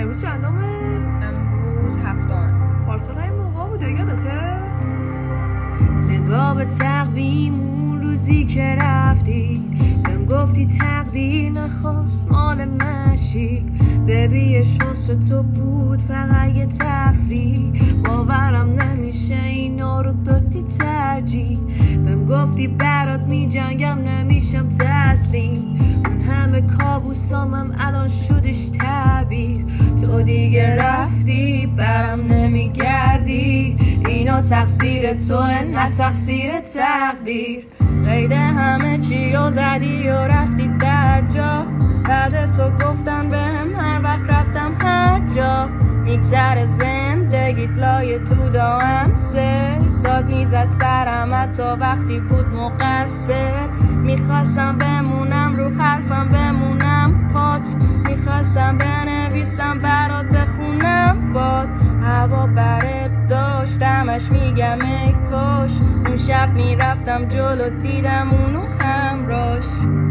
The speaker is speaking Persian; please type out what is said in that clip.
امروز چندمه؟ امروز 7. پارسال این موقع بوده یادته؟ نگاه به تقویم اون روزی که رفتی بهم گفتی تقدیر نخواست مال مشی ببی شانس تو بود فقط یه تفریح باورم نمیشه اینا رو دادی ترجیح بهم گفتی برات میجنگم نمیشم تسلیم اون همه کابوسامم الان شدش تعبیر تو دیگه رفتی برم نمیگردی اینا تقصیر توه نه تقصیر تقدیر قید همه چی و زدی و رفتی در جا بعد تو گفتن بهم هر وقت رفتم هر جا میگذره زندگیت لای دودا هم داد میزد سرم حتی وقتی بود مقصر میخواستم بمونم رو حرفم بمونم پات میخواستم بنویسم برات بخونم باد هوا برد داشتمش میگم ای کاش اون شب میرفتم جلو دیدم اونو همراش